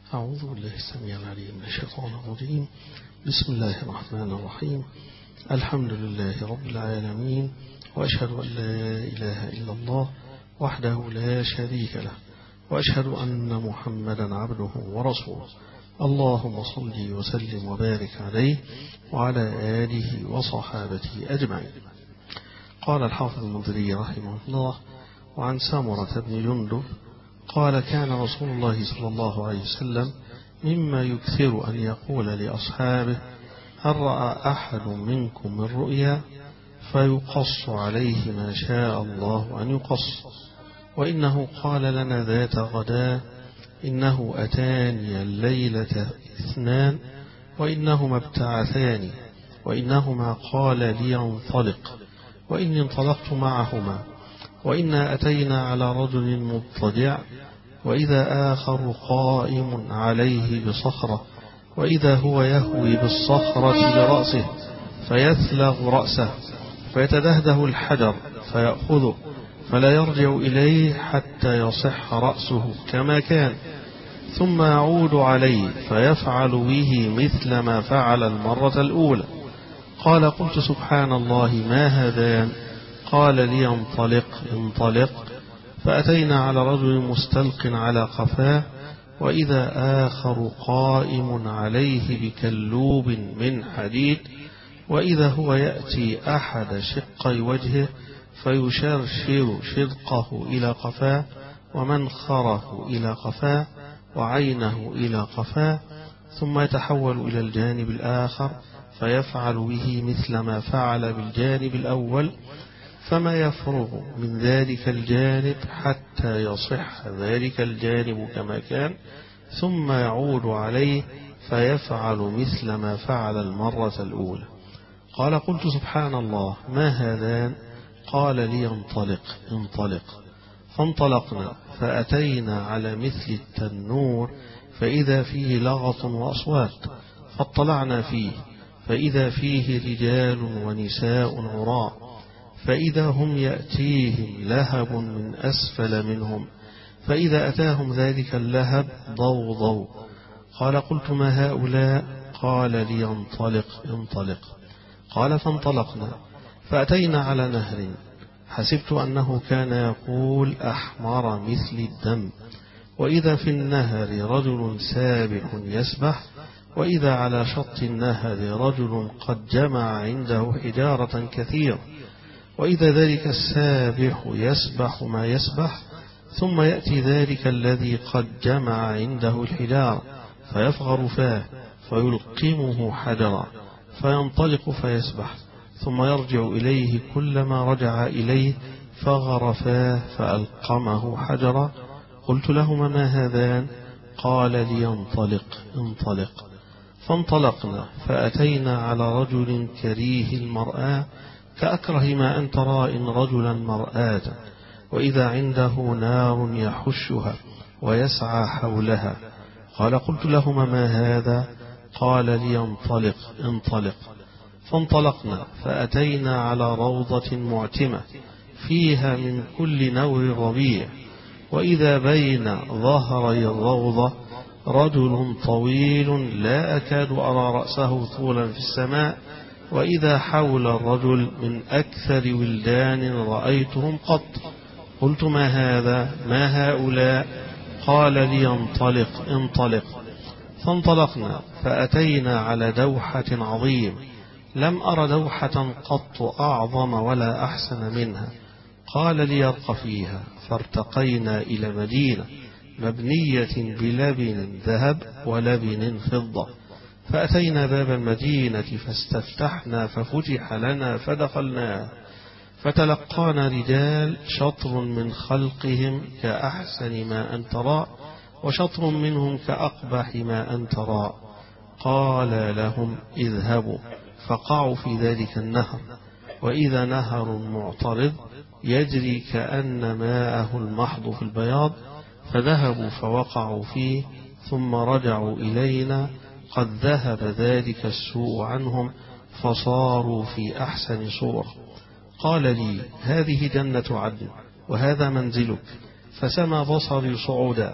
أعوذ بالله السميع العليم من الشيطان الرجيم. بسم الله الرحمن الرحيم. الحمد لله رب العالمين، وأشهد أن لا إله إلا الله وحده لا شريك له، وأشهد أن محمدا عبده ورسوله. اللهم صل وسلم وبارك عليه وعلى آله وصحابته أجمعين. قال الحافظ المنذري رحمه الله: وعن سمرة بن جندب قال: كان رسول الله صلى الله عليه وسلم مما يكثر أن يقول لأصحابه: هل رأى أحد منكم من رؤيا؟ فيقص عليه ما شاء الله أن يقص. وإنه قال لنا ذات غداء: إنه أتاني الليلة اثنان وإنهما ابتعثاني، وإنهما قال لي انطلق، وإني انطلقت معهما، وإنا أتينا على رجل مضطجع، وإذا آخر قائم عليه بصخرة، وإذا هو يهوي بالصخرة برأسه فيثلغ رأسه فيتدهده الحجر فيأخذه فلا يرجع إليه حتى يصح رأسه كما كان، ثم يعود عليه فيفعل به مثل ما فعل المرة الأولى. قال: قلت: سبحان الله، ما هذان؟ قال لي: انطلق. فأتينا على رجل مستلق على قفاه، وإذا آخر قائم عليه بكلوب من حديد، وإذا هو يأتي أحد شقي وجهه فيشرشر شدقه إلى قفاه، ومنخره إلى قفاه، وعينه إلى قفاه، ثم يتحول إلى الجانب الآخر فيفعل به مثل ما فعل بالجانب الأول، فما يفرغ من ذلك الجانب حتى يصح ذلك الجانب كما كان، ثم يعود عليه فيفعل مثل ما فعل المرة الأولى. قال: قلت: سبحان الله، ما هذان؟ قال لي: انطلق. فانطلقنا فأتينا على مثل التنور فإذا فيه لغط وأصوات، فاطلعنا فيه فإذا فيه رجال ونساء عراء، فإذا هم يأتيهم لهب من أسفل منهم، فإذا أتاهم ذلك اللهب ضوضوا. قال: قلت: ما هؤلاء؟ قال لي: انطلق. قال: فانطلقنا فأتينا على نهر، حسبت أنه كان يقول أحمر مثل الدم، وإذا في النهر رجل سابح يسبح، وإذا على شط النهر رجل قد جمع عنده حجارة كثيرة، وإذا ذلك السابح يسبح ما يسبح، ثم يأتي ذلك الذي قد جمع عنده الحجارة فيفغر فاه فيلقمه حجرا فينطلق فيسبح، ثم يرجع إليه كلما رجع إليه فغر فاه فألقمه حجرا. قلت لهما: ما هذان؟ قال لي: انطلق. فانطلقنا فأتينا على رجل كريه المرآة، كأكره ما أنت راء رجلا مرآة، وإذا عنده نار يحشها ويسعى حولها. قال: قلت لهما: ما هذا؟ قال لي: انطلق. فانطلقنا فأتينا على روضة معتمة فيها من كل نوع ربيع، وإذا بين ظهري الروضة رجل طويل لا أكاد أرى رأسه طولا في السماء، وإذا حول الرجل من أكثر ولدان رأيتهم قط. قلت: ما هذا؟ ما هؤلاء؟ قال لي: انطلق. فانطلقنا فأتينا على دوحة عظيم، لم أر دوحة قط أعظم ولا أحسن منها. قال لي: ارق فيها. فارتقينا إلى مدينة مبنية بلبن ذهب ولبن فضة، فأتينا باب المدينة فاستفتحنا ففتح لنا فدخلنا، فتلقانا رجال شطر من خلقهم كأحسن ما أنت راء، وشطر منهم كأقبح ما أنت راء. قال لهم: اذهبوا فقعوا في ذلك النهر، وإذا نهر معترض يجري كأن ماءه المحض في البياض، فذهبوا فوقعوا فيه، ثم رجعوا إلينا قد ذهب ذلك السوء عنهم فصاروا في أحسن صورة. قال لي: هذه جنة عدن وهذا منزلك. فسمى بصري صعودا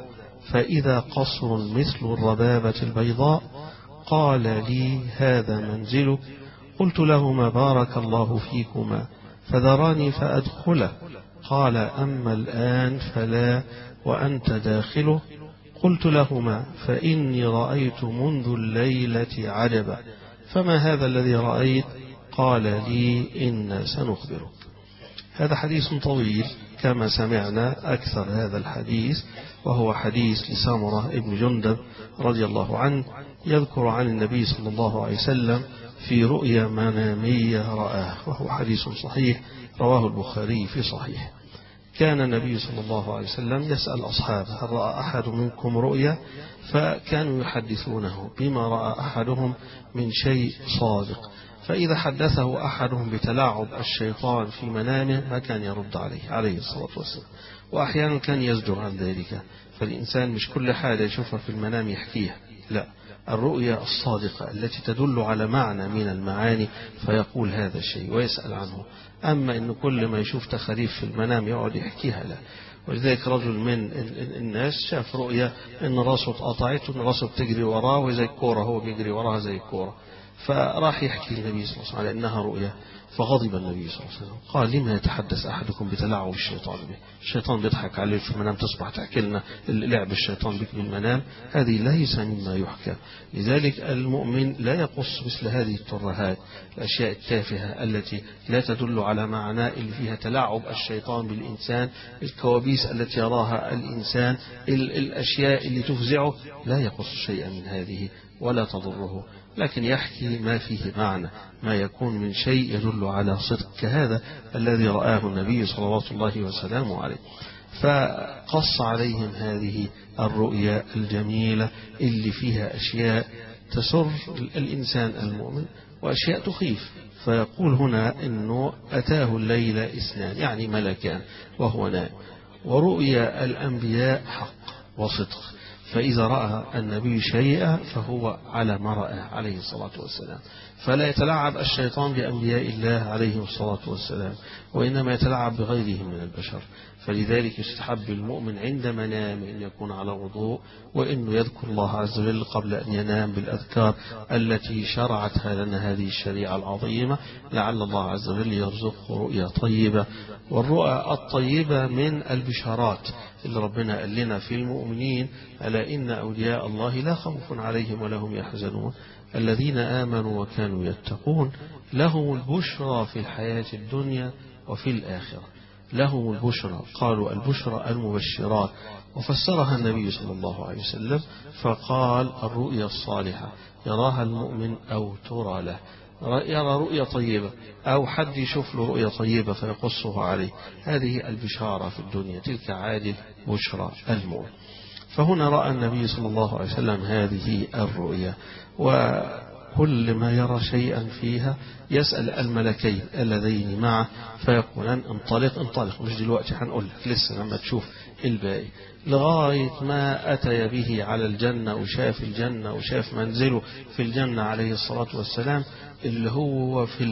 فإذا قصر مثل الربابة البيضاء. قال لي هذا منزلك. قلت لهما بارك الله فيكما، فذراني فأدخله. قال أما الآن فلا وأنت داخله. قلت لهما فإني رأيت منذ الليلة عجبا. فما هذا الذي رأيت؟ قال لي إنا سنخبرك. هذا حديث طويل كما سمعنا. أكثر هذا الحديث وهو حديث لسامرة ابن جندب رضي الله عنه، يذكر عن النبي صلى الله عليه وسلم في رؤيا منامية رآه، وهو حديث صحيح رواه البخاري في صحيح. كان النبي صلى الله عليه وسلم يسأل أصحابه هل رأى أحد منكم رؤيا؟ فكانوا يحدثونه بما رأى أحدهم من شيء صادق، فإذا حدثه أحدهم بتلاعب الشيطان في منامه ما كان يرد عليه الصلاة والسلام، وأحيانا كان يزجر عن ذلك. فالإنسان مش كل حاجة يشوفها في المنام يحكيها، لا، الرؤيا الصادقة التي تدل على معنى من المعاني فيقول هذا الشيء ويسأل عنه. أما إن كل ما يشوف تخاريف في المنام يقعد يحكيها، لا. ولذلك رجل من الناس شاف رؤيا إن راسه اتقطعت وإن راسه بتجري وراه وزي الكورة، هو بيجري وراها زي الكورة، فراح يحكي النبي صلى الله عليه وسلم على أنها رؤيا، فغضب النبي صلى الله عليه وسلم. قال لما يتحدث أحدكم بتلاعب الشيطان به؟ الشيطان بيضحك عليه في المنام، تصبح تحكي لنا لعب الشيطان بك بالمنام؟ هذه ليس مما يحكى. لذلك المؤمن لا يقص مثل هذه الترهات، الأشياء التافهة التي لا تدل على معنى، اللي فيها تلاعب الشيطان بالإنسان، الكوابيس التي يراها الإنسان، الأشياء اللي تفزعه، لا يقص شيئا من هذه ولا تضره، لكن يحكي ما فيه معنى، ما يكون من شيء يدل على صدق، كهذا الذي رآه النبي صلوات الله وسلامه عليه. فقص عليهم هذه الرؤيا الجميلة اللي فيها أشياء تسر الإنسان المؤمن وأشياء تخيف. فيقول هنا إنه أتاه الليل اثنان، يعني ملكان وهو نائم، ورؤيا الأنبياء حق وصدق، فإذا رأى النبي شيئا فهو على ما رأى عليه الصلاة والسلام، فلا يتلاعب الشيطان بأنبياء الله عليه الصلاة والسلام، وإنما يتلاعب بغيرهم من البشر. فلذلك يستحب المؤمن عند منام أن يكون على وضوء، وأنه يذكر الله عز وجل قبل أن ينام بالأذكار التي شرعتها لنا هذه الشريعة العظيمة، لعل الله عز وجل يرزقه رؤيا طيبة. والرؤى الطيبة من البشارات اللي ربنا قال لنا في المؤمنين: ألا إن أولياء الله لا خوف عليهم ولا هم يحزنون الذين آمنوا وكانوا يتقون لهم البشرى في الحياة الدنيا وفي الآخرة. لهم البشرى، قالوا البشرى المبشرات، وفسرها النبي صلى الله عليه وسلم فقال: الرؤيا الصالحة يراها المؤمن أو ترى له، يرى رؤيا طيبة أو حد يشوف له رؤيا طيبة فيقصها عليه، هذه البشارة في الدنيا، تلك عاجل بشرى المؤمن. فهنا رأى النبي صلى الله عليه وسلم هذه الرؤيا، وكل ما يرى شيئا فيها يسأل الملكين اللذين معه فيقولان: انطلق، مش دلوقتي، هنقول لك لسه لما تشوف الباقي، لغاية ما أتى به على الجنة وشاف الجنة وشاف منزله في الجنة عليه الصلاة والسلام، اللي هو في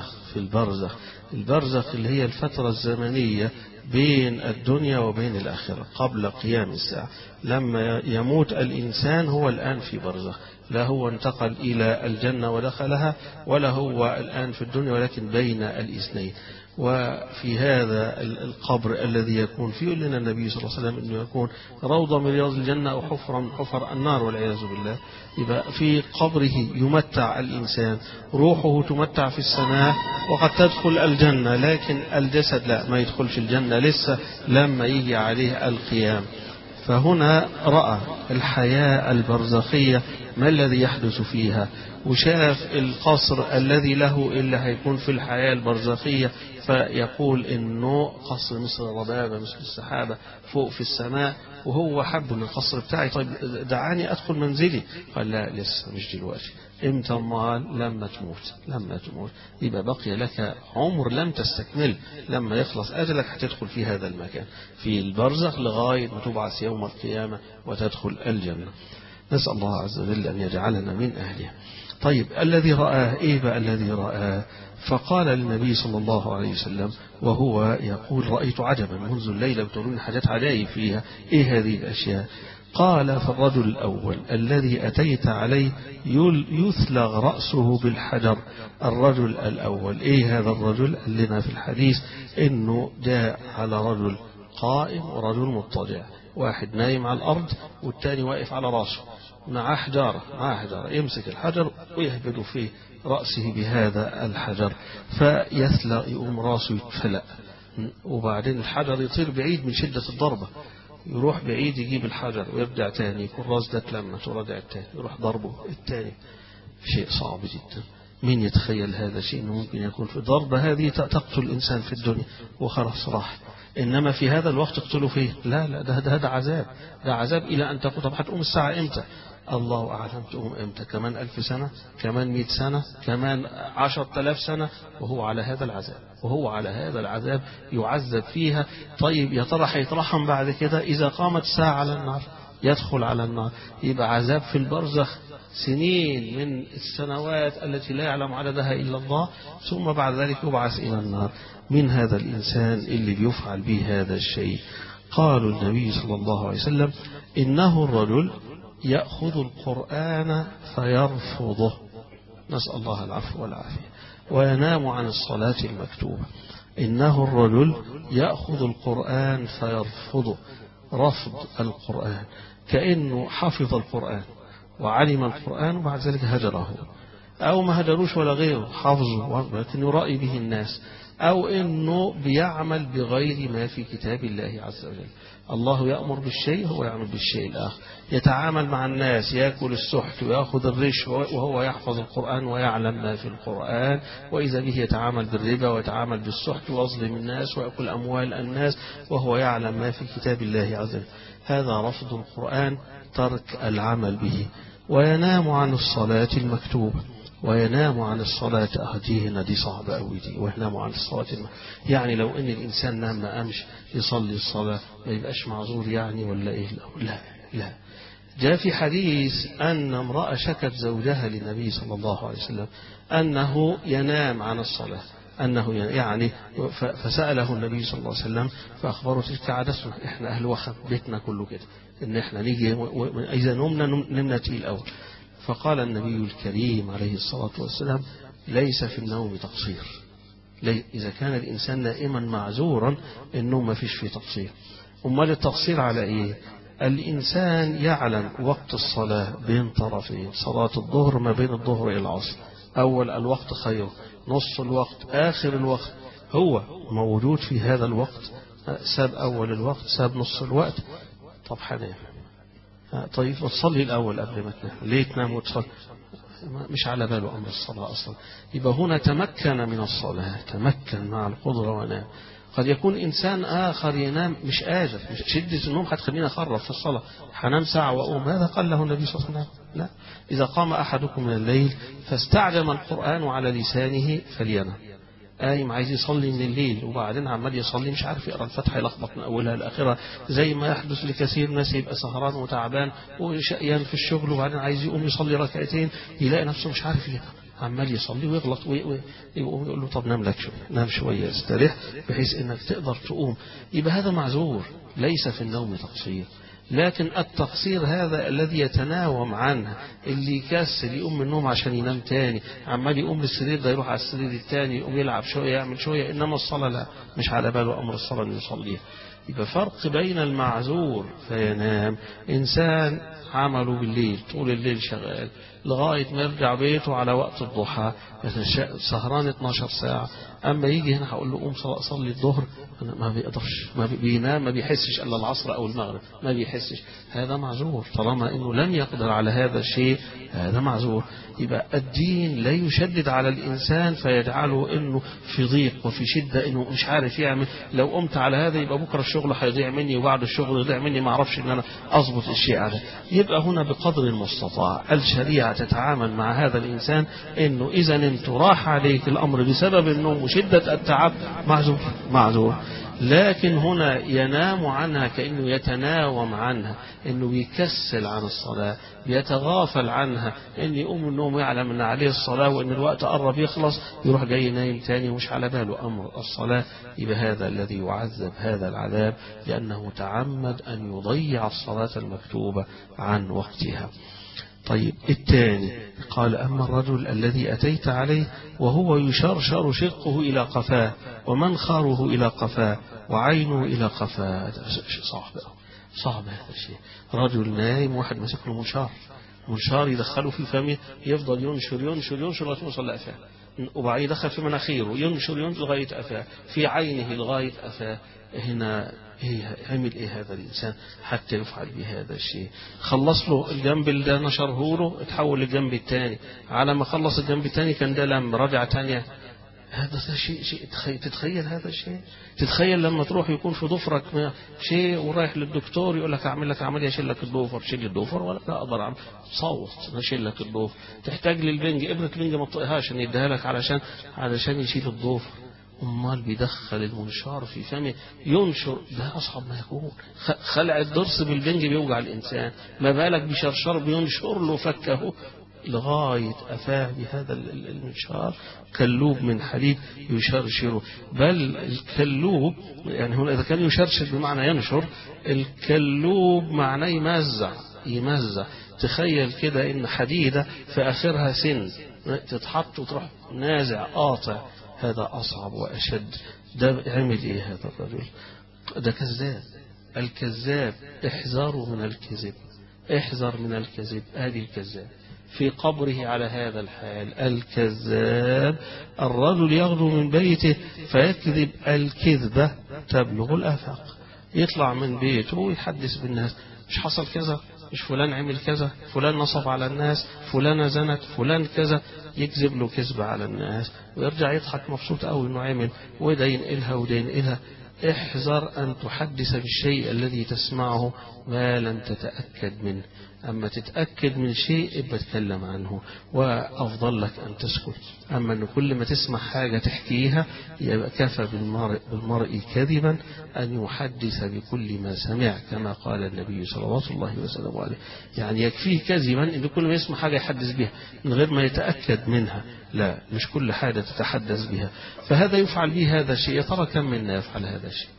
البرزخ اللي هي الفترة الزمنية بين الدنيا وبين الآخرة قبل قيام الساعة. لما يموت الإنسان هو الآن في برزخ، لا هو انتقل إلى الجنة ودخلها ولا هو الآن في الدنيا، ولكن بين الاثنين. وفي هذا القبر الذي يكون فيه لنا النبي صلى الله عليه وسلم أنه يكون روضة من رياض الجنة أو حفرة من حفر النار والعياذ بالله. يبقى في قبره يمتع الإنسان، روحه تمتع في السماء وقد تدخل الجنة، لكن الجسد لا، ما يدخلش الجنة لسه لما يجي عليه القيام. فهنا رأى الحياة البرزخية ما الذي يحدث فيها، وشاف القصر الذي له اللي هيكون في الحياة البرزخية، فيقول إنه قصر مثل الربابة مثل السحابة فوق في السماء، وهو حب من القصر بتاعي، طيب دعاني أدخل منزلي. قال: لا، لسه مش دلوقتي. امتى؟ مال لما تموت، يبقى بقي لك عمر لم تستكمل، لما يخلص أجلك هتدخل في هذا المكان في البرزخ لغاية ما تبعث يوم القيامة وتدخل الجنة. نسأل الله عز وجل أن يجعلنا من أهلها. طيب الذي رآه إيه بقى الذي رآه؟ فقال للنبي صلى الله عليه وسلم وهو يقول: رأيت عجبا منذ الليلة، بتقولون حاجات عجائب فيها، إيه هذه الأشياء؟ قال: فالرجل الأول الذي أتيت عليه يثلغ رأسه بالحجر. الرجل الأول إيه هذا الرجل؟ قال لنا في الحديث إنه جاء على رجل قائم ورجل مضطجع، واحد نايم على الأرض والتاني واقف على رأسه، معاه حجارة يمسك الحجر ويهبد في رأسه بهذا الحجر فيثلغ، يقوم رأسه يتفلق، وبعدين الحجر يطير بعيد من شدة الضربة، يروح بعيد يجيب الحجر ويرجع تاني، يكون راس ده اتلمت ورجع التاني، يروح ضربه التاني. شيء صعب جدا. مين يتخيل هذا شيء انه ممكن يكون في ضربة هذه تقتل الإنسان في الدنيا وخلاص راح، إنما في هذا الوقت تقتله فيه؟ لا، ده عذاب، ده عذاب إلى أن تقول. طب هتقوم الساعة إمتى؟ الله أعلم تقوم إمتى، كمان 1000 سنة، كمان 100 سنة، كمان 10,000 سنة، وهو على هذا العذاب يعذب فيها. طيب يا ترى هيترحم بعد كده؟ إذا قامت الساعة على النار يدخل على النار، يبقى عذاب في البرزخ سنين من السنوات التي لا يعلم عددها إلا الله، ثم بعد ذلك يبعث إلى النار. من هذا الإنسان اللي بيفعل به هذا الشيء؟ قالوا النبي صلى الله عليه وسلم: إنه الرجل يأخذ القرآن فيرفضه، نسأل الله العفو والعافية، وينام عن الصلاة المكتوبة. إنه الرجل يأخذ القرآن فيرفضه، رفض القرآن كأنه حفظ القرآن وعلم القرآن وبعد ذلك هجره، أو ما هجروش ولا غيره، حفظه لكن يرائي به الناس، أو إنه بيعمل بغير ما في كتاب الله عز وجل. الله يأمر بالشيء هو يعمل بالشيء الآخر، يتعامل مع الناس، يأكل السحت ويأخذ الرش وهو يحفظ القرآن ويعلم ما في القرآن، وإذا به يتعامل بالربا ويتعامل بالسحت ويظلم الناس ويأكل أموال الناس وهو يعلم ما في كتاب الله عز وجل. هذا رفض القرآن، ترك العمل به. وينام عن الصلاة المكتوبة، وينام عن الصلاة. دي صعبة أوي دي، وينام عن الصلاة يعني لو إن الإنسان نام ما قامش يصلي الصلاة ما يبقاش معذور يعني ولا إيه؟ لا. جاء في حديث أن امرأة شكت زوجها للنبي صلى الله عليه وسلم أنه ينام عن الصلاة، أنه يعني فسأله النبي صلى الله عليه وسلم فأخبره: تلك عادتنا، إحنا أهل وخم، بيتنا كله كده، إن إحنا نيجي إذا نمنا تقيل أول. فقال النبي الكريم عليه الصلاة والسلام: ليس في النوم تقصير. إذا كان الإنسان نائما معذورا النوم ما فيش فيه تقصير. أمال التقصير على إيه؟ الإنسان يعلم وقت الصلاة بين طرفين، صلاة الظهر ما بين الظهر إلى العصر، أول الوقت خير، نص الوقت، آخر الوقت، هو موجود في هذا الوقت، ساب أول الوقت، ساب نص الوقت. طب حنام، طيب تصلي الأول قبل ما تنام، ليه تنام وتصلي؟ مش على باله أمر الصلاة أصلا. يبقى هنا تمكن من الصلاة، تمكن مع القدرة ونام. قد يكون إنسان آخر ينام مش قادر، مش شدة النوم هتخليني أخرف في الصلاة، هنام ساعة وأقوم. هذا قال له النبي صلى الله عليه وسلم: لا، إذا قام أحدكم من الليل فاستعجم القرآن على لسانه فلينم. قايم عايز يصلي من الليل وبعدين عمال يصلي مش عارف يقرأ الفاتحة، يلخبط من أولها لآخرها، زي ما يحدث لكثير ناس، يبقى سهران وتعبان وشقيان في الشغل وبعدين عايز يقوم يصلي ركعتين، يلاقي نفسه مش عارف يقرأ، عمال يصلي ويغلط ويقوم يقول له: طب نام لك شوية، نام شوية استريح بحيث انك تقدر تقوم. يبقى هذا معذور، ليس في النوم تقصير. لكن التقصير هذا الذي يتناوم عنه، اللي يكسل يقوم من النوم عشان ينام تاني، عمال يقوم بالسرير ده يروح على السرير التاني، يقوم يلعب شوية يعمل شوية، إنما الصلاة لا، مش على باله أمر الصلاة أن يصليها. يبقى فرق بين المعذور فينام، إنسان عمله بالليل طول الليل شغال لغاية ما يرجع بيته على وقت الضحى، سهران 12 ساعة، أما يجي هنا هقول له قوم صلي الظهر، ما بيقدرش، ما بينام، ما بيحسش إلا العصر أو المغرب، ما بيحسش. هذا معذور، طالما إنه لم يقدر على هذا الشيء هذا معذور. يبقى الدين لا يشدد على الإنسان فيجعله إنه في ضيق وفي شدة، إنه مش عارف يعمل، لو قمت على هذا يبقى بكرة الشغل هيضيع مني وبعد الشغل يضيع مني، ما أعرفش إن أنا أضبط الشيء على. يبقى هنا بقدر المستطاع الشريعة تتعامل مع هذا الإنسان إنه إذا نمت راح عليك الأمر بسبب النوم وشدة التعب، معذور. لكن هنا ينام عنها كأنه يتناوم عنها، إنه بيكسل عن الصلاة، بيتغافل عنها، إن يقوم النوم يعلم أن عليه الصلاة وإن الوقت قرب يخلص يروح جاي نايم تاني ومش على باله أمر الصلاة. يبقى هذا الذي يعذب هذا العذاب لأنه تعمد أن يضيع الصلاة المكتوبة عن وقتها. طيب الثاني قال أما الرجل الذي أتيت عليه وهو يشرشر شقه إلى قفاه ومنخره إلى قفاه وعينه إلى قفاه، صعب هذا الشيء. رجل نايم واحد مسك له منشار يدخله في فمه، يفضل ينشر لغاية ما يوصل لقفاه، وبعدين يدخل في مناخيره ينشر لغاية قفاه، في عينه لغاية قفاه. هنا عمل ايه هذا الانسان حتى يفعل بهذا الشيء؟ خلص له الجنب اللي نشره له، اتحول للجنب الثاني، على ما خلص الجنب الثاني كان ده لم رجع ثانيه. هذا شيء تتخيل هذا الشيء؟ تتخيل لما تروح يكون في ضفرك شيء ورايح للدكتور يقول لك اعمل لك عمليه اشيل لك الضفر، شيل الضفر ولا لا اقدر اعمل، صوت اشيل لك الضفر. تحتاج للبنج، ابره بنج ما تطيقهاش عشان يديها لك علشان يشيل الضفر. امال بيدخل المنشار في فمه ينشر، ده اصعب ما يكون. خلع الضرس بالبنج بيوجع الانسان، ما بالك بشرشر بينشر له فكه لغاية أفاه بهذا المنشار. كلوب من حديد يشرشره، بل الكلوب يعني هنا إذا كان يشرشر بمعنى ينشر، الكلوب معناه يمزع. تخيل كده إن حديدة في آخرها سن تتحط وتروح نازع قاطع، هذا أصعب وأشد. ده عمل إيه هذا الرجل؟ ده كذاب. الكذاب احذروا من الكذب، احذر من الكذب. هذه الكذاب في قبره على هذا الحال. الكذاب الرجل يغدو من بيته فيكذب الكذبة تبلغ الآفاق، يطلع من بيته ويحدث بالناس مش حصل كذا، مش فلان عمل كذا، فلان نصب على الناس، فلان زنت، فلان كذا، يكذب له كذبة على الناس ويرجع يضحك مبسوط قوي انه عمل، وده ينقلها وده ينقلها. احذر أن تحدث بالشيء الذي تسمعه ما لم تتأكد منه. أما تتأكد من شيء بتكلم عنه، وأفضل لك أن تسكت. أما أن كل ما تسمع حاجة تحكيها يبقى كفى بالمرء كذبا أن يحدث بكل ما سمع، كما قال النبي صلى الله عليه وسلم. يعني يكفيه كذبا أن كل ما يسمع حاجة يحدث بها من غير ما يتأكد منها. لا، مش كل حاجة تتحدث بها. فهذا يفعل به هذا الشيء. يا ترى كم منا يفعل هذا الشيء؟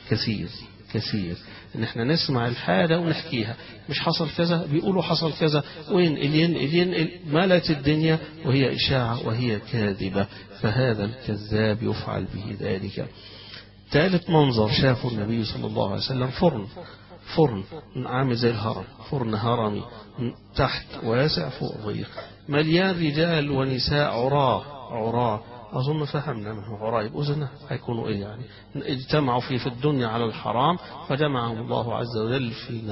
كثير. ان احنا نسمع الحاجة ونحكيها، مش حصل كذا، بيقولوا حصل كذا، ينقل ملت الدنيا وهي إشاعة وهي كاذبة. فهذا الكذاب يفعل به ذلك. ثالث منظر شافه النبي صلى الله عليه وسلم، فرن عامل زي الهرم، فرن هرمي تحت واسع فوق ضيق، مليان رجال ونساء عراة. أظن فهمنا منه عراة يبقوا زنا، هيكونوا إيه يعني؟ اجتمعوا في الدنيا على الحرام فجمعهم الله عز وجل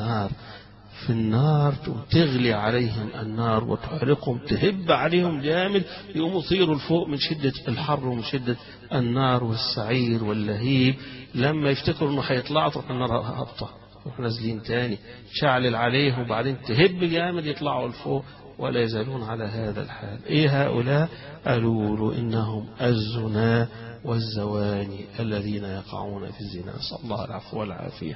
في النار تغلي عليهم النار وتحرقهم، تهب عليهم جامد، يقوموا يطيروا لفوق من شدة الحر ومن شدة النار والسعير واللهيب. لما يفتكروا انه هيطلعوا تروح النار هبطة، يروح نازلين تاني، شعلل عليه وبعدين تهب جامد يطلعوا لفوق ولا يزالون على هذا الحال. ايه هؤلاء؟ قالوا انهم الزنا والزواني الذين يقعون في الزنا، نسأل الله العفو والعافية.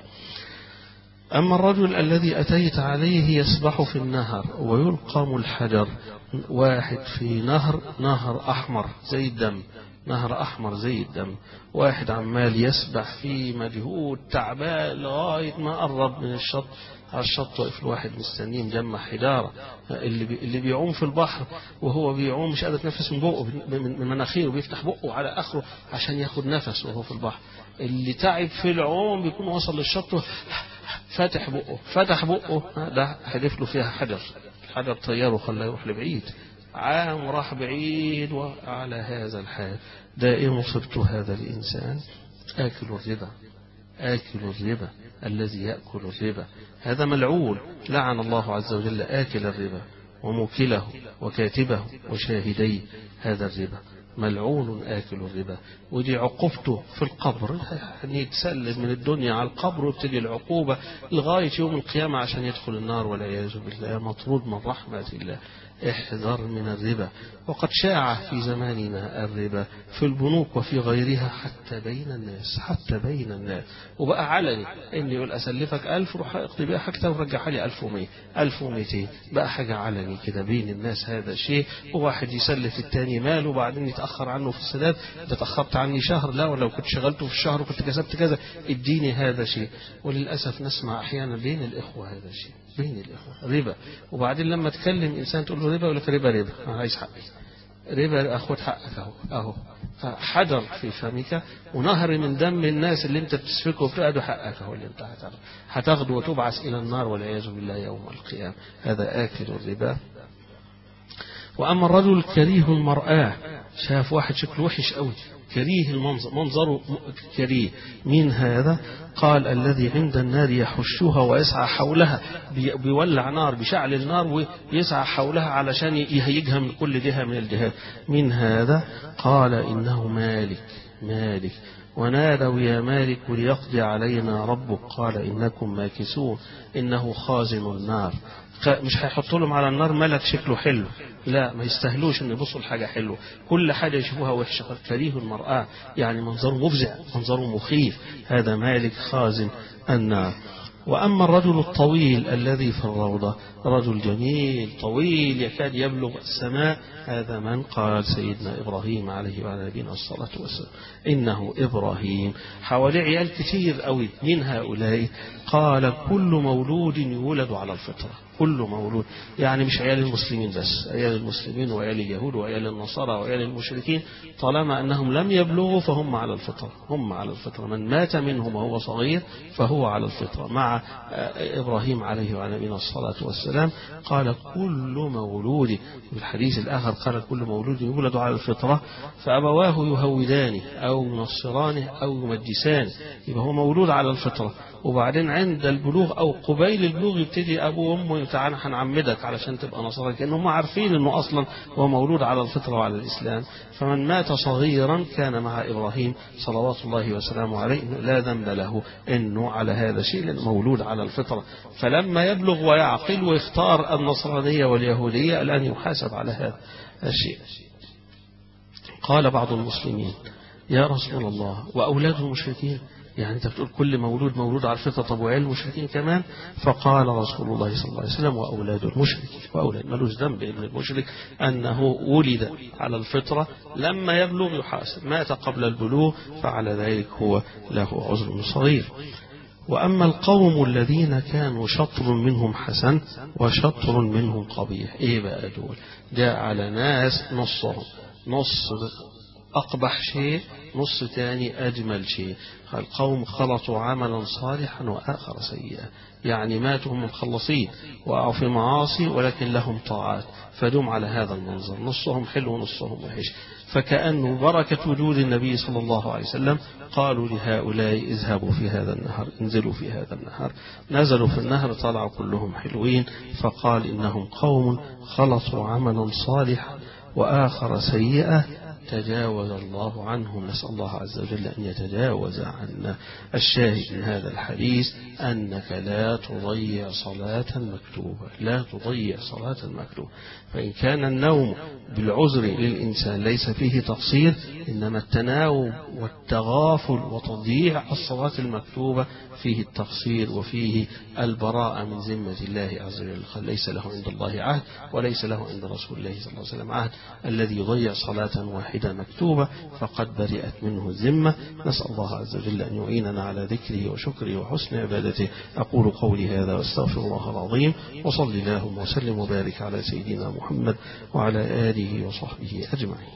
أما الرجل الذي أتيت عليه يسبح في النهر ويلقم الحجر، واحد في نهر أحمر زي الدم، نهر أحمر زي الدم، واحد عمال يسبح في مجهود تعبان لغاية ما قرب من الشط. على الشط واقف الواحد مستنيه مجمع حجارة. اللي بيعوم في البحر وهو بيعوم مش قادر يتنفس من بقه، من مناخيره، بيفتح بقه على آخره عشان ياخد نفس وهو في البحر. اللي تعب في العوم بيكون وصل للشط فتح بقه ده حدف له فيها حجر طياره خلاه يروح لبعيد، عام راح بعيد. وعلى هذا الحال دائما صرت هذا الإنسان آكل الربا الذي يأكل الربا، هذا ملعون، لعن الله عز وجل آكل الربا وموكله وكاتبه وشاهديه هذا الربا. ملعون آكل الربا. ودي عقوبته في القبر، يعني يتسلم من الدنيا على القبر ويبتدي العقوبة لغاية يوم القيامة عشان يدخل النار والعياذ بالله، مطرود من رحمة الله. احذر من الربا. وقد شاع في زماننا الربا في البنوك وفي غيرها حتى بين الناس، وبقى علني إني يقول أسلفك 1000 روح اقضي بيها حاجتها ورجعها لي 1100 1200، بقى حاجة علني كده بين الناس هذا شيء. وواحد يسلف التاني ماله وبعدين يتأخر عنه في السداد، ده تأخرت عني شهر، لا ولو كنت شغلته في الشهر وكنت كسبت كذا اديني هذا شيء. وللأسف نسمع أحيانا بين الإخوة هذا شيء، بين الإخوة ربا. وبعدين لما تكلم إنسان تقول له ربا يقول لك ربا أنا عايز حقي، ربا أخذ حقك أهو. فحجر في فمك ونهر من دم الناس اللي انت بتسفكه وبتأخذ حقك اهو اللي انت هتاخده وتبعث إلى النار والعياذ بالله يوم القيامة. هذا آكل الربا. وأما الرجل كريه المرآة، شاف واحد شكله وحش قوي، كريه المنظر، منظره كريه. من هذا؟ قال الذي عند النار يحشها ويسعى حولها، بيولع نار بشعل النار ويسعى حولها علشان يهيجها من كل جهة من الجهات. من هذا؟ قال إنه مالك ونادوا يا مالك ليقضي علينا ربك، قال إنكم ماكثون إنه خازن النار. مش هيحطوا لهم على النار ملك شكله حلو، لا ما يستاهلوش ان يبصوا لحاجه حلوه، كل حاجه يشوفوها وحشه. كريه المرآة يعني منظره مفزع، منظره مخيف. هذا مالك خازن النار. وأما الرجل الطويل الذي في الروضة، رجل جميل طويل يكاد يبلغ السماء، هذا من؟ قال سيدنا إبراهيم عليه وعلى نبينا الصلاة والسلام. إنه إبراهيم حوالي عيال كتير قوي، من هؤلاء؟ قال كل مولود يولد على الفطرة. كل مولود يعني مش عيال المسلمين بس، عيال المسلمين وعيال اليهود وعيال النصارى وعيال المشركين، طالما أنهم لم يبلغوا فهم على الفطرة، هم على الفطرة. من مات منهم وهو صغير فهو على الفطرة. مع إبراهيم عليه وعلى نبينا الصلاة والسلام قال كل مولود، في الحديث الآخر قال كل مولود يولد على الفطرة فأبواه يهودانه أو ينصرانه أو يمجسانه، يبقى هو مولود على الفطرة. وبعدين عند البلوغ أو قبيل البلوغ يبتدي أبوه وأمه تعالى هنعمدك علشان تبقى نصراني، كأنهم عارفين أنه أصلا هو مولود على الفطرة وعلى الإسلام. فمن مات صغيرا كان مع إبراهيم صلوات الله وسلامه عليه لا ذنب له أنه على هذا الشيء، لأنه مولود على الفطرة. فلما يبلغ ويعقل ويختار النصرانية واليهودية الآن يحاسب على هذا الشيء. قال بعض المسلمين يا رسول الله وأولاد المشركين، يعني أنت بتقول كل مولود على الفطرة، طب وعيال المشركين كمان؟ فقال رسول الله صلى الله عليه وسلم وأولاد المشركين، وأولاد ملوش ذنب ابن المشرك أنه ولد على الفطرة، لما يبلغ يحاسب، مات قبل البلوغ فعلى ذلك هو له عذر صغير. وأما القوم الذين كانوا شطر منهم حسن وشطر منهم قبيح، إيه بقى دول؟ جاء على ناس نصهم نص أقبح شيء، نص تاني أجمل شيء. القوم خلطوا عملا صالحا وآخر سيئا، يعني ماتوا هم مخلصين وقعوا في معاصي ولكن لهم طاعات، فدوم على هذا المنظر، نصهم حلو ونصهم وحش. فكأنه بركة وجود النبي صلى الله عليه وسلم قالوا لهؤلاء اذهبوا في هذا النهر، انزلوا في هذا النهر. نزلوا في النهر طلعوا كلهم حلوين، فقال إنهم قوم خلطوا عملا صالحا وآخر سيئا تجاوز الله عنهم، نسأل الله عز وجل أن يتجاوز عنا. الشاهد من هذا الحديث أنك لا تضيع صلاة مكتوبة، لا تضيع صلاة مكتوبة. فإن كان النوم بالعذر للإنسان ليس فيه تقصير، إنما التناوب والتغافل وتضييع الصلاة المكتوبة فيه التقصير وفيه البراءة من ذمة الله عز وجل. ليس له عند الله عهد وليس له عند رسول الله صلى الله عليه وسلم عهد. الذي يضيع صلاة واحدة مكتوبة فقد برئت منه الذمة. نسأل الله عز وجل أن يعيننا على ذكره وشكره وحسن عبادته. أقول قولي هذا واستغفر الله العظيم، وصلي اللهم وسلم وبارك على سيدنا محمد وعلى آله وصحبه أجمعين.